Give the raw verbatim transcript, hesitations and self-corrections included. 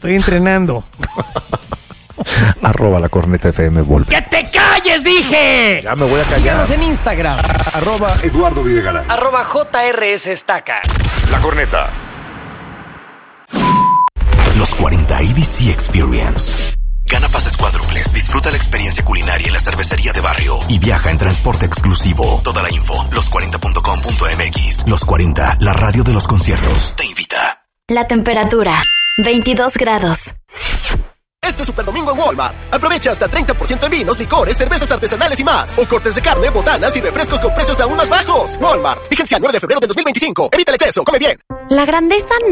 Estoy entrenando. Arroba la corneta F M Volpe. ¡Que te calles, dije! Ya me voy a callar. Síganos en Instagram. Arroba Eduardo Videgaray. Arroba J R S Estaca. La corneta. Los cuarenta A B C Experience. Gana pases cuádruples, disfruta la experiencia culinaria en la cervecería de barrio y viaja en transporte exclusivo. Toda la info, los cuarenta punto com punto m x. Los cuarenta, la radio de los conciertos, te invita. La temperatura, veintidós grados. Este Super Domingo en Walmart. Aprovecha hasta treinta por ciento en vinos, licores, cervezas artesanales y más. O cortes de carne, botanas y refrescos con precios aún más bajos. Walmart. Vigencia nueve de febrero de dos mil veinticinco. Evita el exceso. Come bien. La grandeza